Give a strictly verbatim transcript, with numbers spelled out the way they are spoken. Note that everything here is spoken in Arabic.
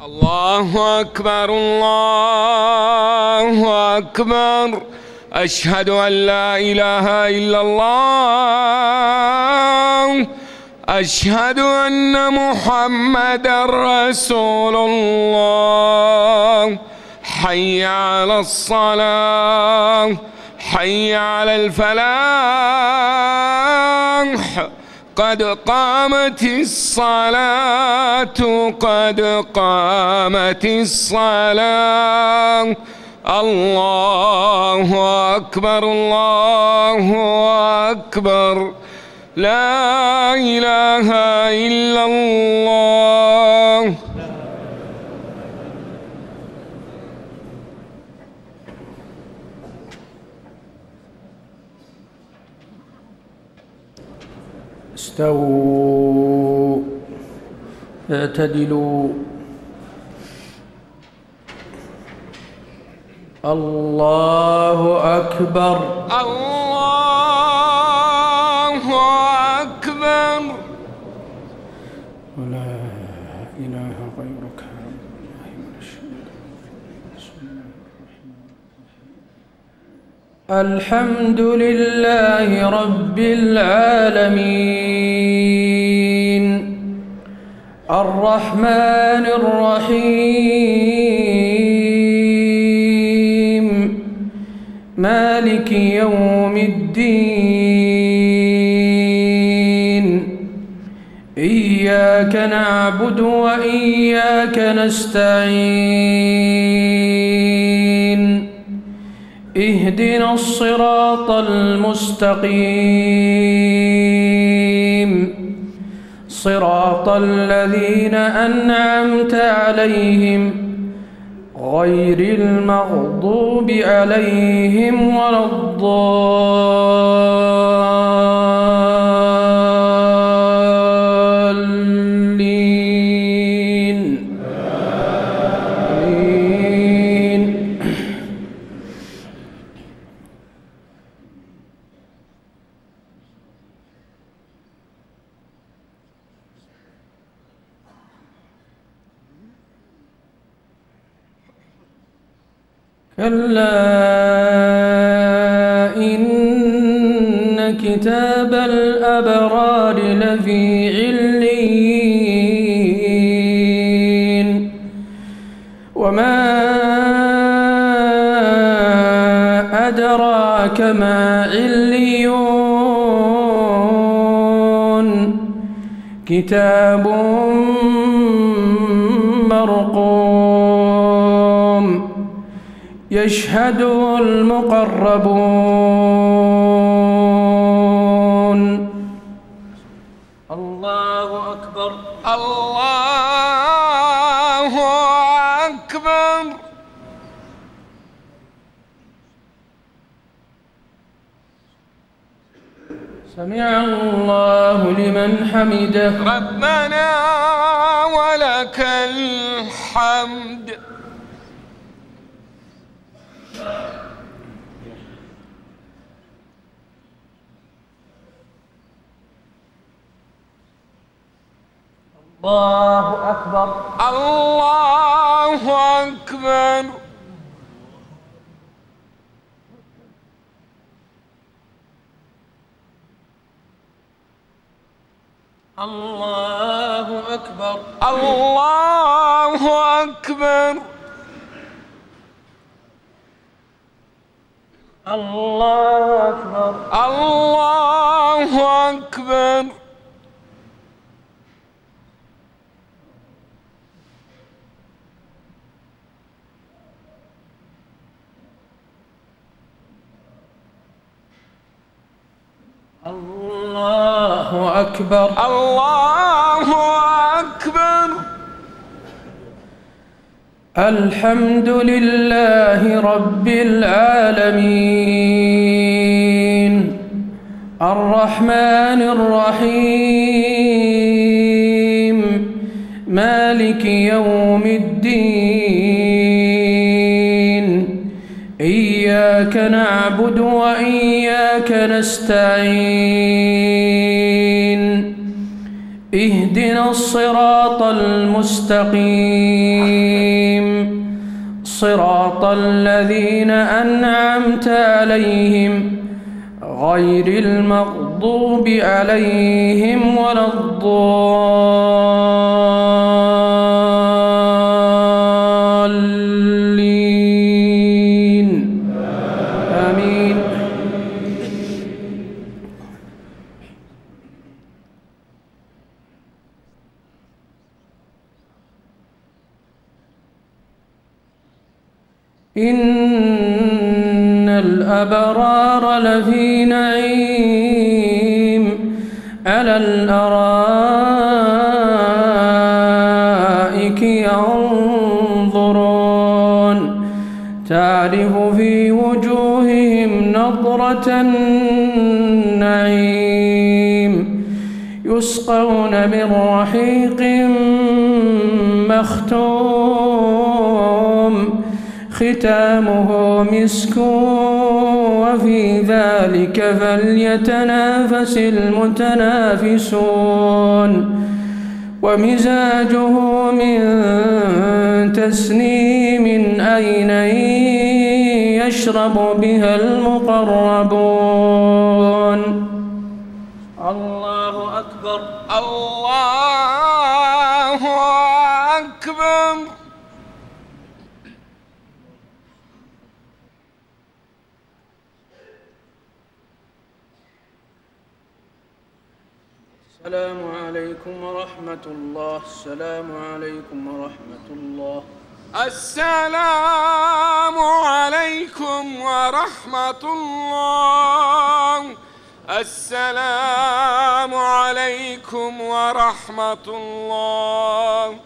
الله أكبر الله أكبر. أشهد أن لا إله إلا الله. أشهد أن محمدًا رسول الله. حي على الصلاة، حي على الفلاح، قد قامت الصلاة، قد قامت الصلاة. الله أكبر الله أكبر. لا إله إلا الله. استووا اعتدلوا. الله أكبر الله أكبر. ولا إله غيرك. الحمد لله رب العالمين، الرحمن الرحيم، مالك يوم الدين. إياك نعبد وإياك نستعين. اهدنا الصراط المستقيم، صراط الذين أنعمت عليهم غير المغضوب عليهم ولا الضالين. آمين. كلا إن كتاب الأبرار لفي عليين. وما أدراك ما عليون. كتاب مرقوم يشهده المقربون. الله أكبر الله أكبر. سمع الله لمن حمده. ربنا ولك الحمد. الله أكبر الله أكبر. الله أكبر الله أكبر. الله أكبر الله أكبر. الله أكبر الله أكبر. الحمد لله رب العالمين، الرحمن الرحيم، مالك يوم الدين. إياك نعبد وإياك نستعين. اهدنا الصراط المستقيم صراط الذين أنعمت عليهم غير المغضوب عليهم ولا الضالين آمين. إن الأبرار لفي نعيم على الأرائك ينظرون تعرف في وجوههم نضرة النعيم يسقون من رحيق مختوم ختامه مسك وفي ذلك فليتنافس المتنافسون ومزاجه من تسنيم عينا يشرب بها المقربون. الله أكبر الله أكبر. السلام عليكم ورحمة الله. السلام عليكم ورحمة الله. السلام عليكم ورحمة الله. السلام عليكم ورحمة الله.